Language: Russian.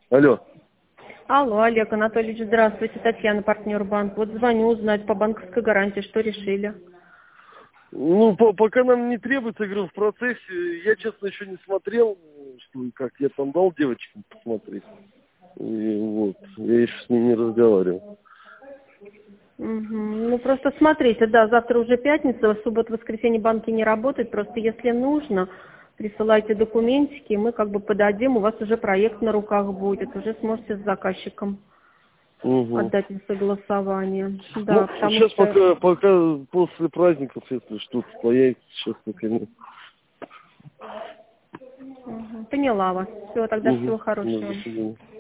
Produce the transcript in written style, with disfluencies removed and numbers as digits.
Алло. Алло, Олег Анатольевич, здравствуйте, Татьяна, партнер банк. Вот звоню узнать по банковской гарантии, что решили. Ну, пока нам не требуется, я говорю, в процессе. Я, честно, еще не смотрел, что и как. Я там дал девочкам посмотреть. И вот, я еще с ними не разговаривал. Ну, просто смотрите, да, завтра уже пятница, в субботу, воскресенье банки не работают, просто если нужно, присылайте документики, мы как бы подадим, у вас уже проект на руках будет, уже сможете с заказчиком Угу. отдать на согласование. Да, Ну, потому сейчас что... пока после праздников, если что-то появится, сейчас пока нет. Поняла вас. Всего тогда, Угу. всего Ну, до хорошего. свидания.